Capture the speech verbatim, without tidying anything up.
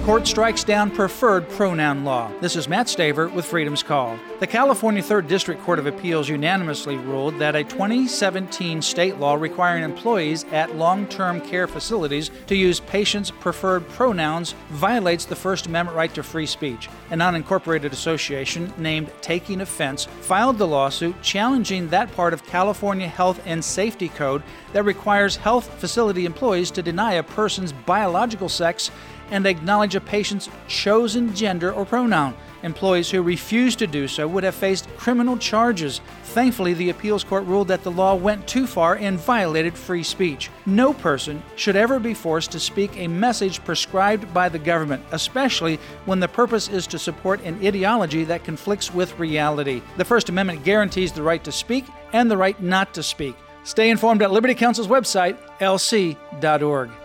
Court strikes down preferred pronoun law. This is Matt Staver with Freedom's Call. The California third District Court of Appeals unanimously ruled that a twenty seventeen state law requiring employees at long-term care facilities to use patients' preferred pronouns violates the First Amendment right to free speech. An unincorporated association named Taking Offense filed the lawsuit challenging that part of California Health and Safety Code that requires health facility employees to deny a person's biological sex and acknowledge a patient's chosen gender or pronoun. Employees who refused to do so would have faced criminal charges. Thankfully, the appeals court ruled that the law went too far and violated free speech. No person should ever be forced to speak a message prescribed by the government, especially when the purpose is to support an ideology that conflicts with reality. The First Amendment guarantees the right to speak and the right not to speak. Stay informed at Liberty Counsel's website, L C dot org.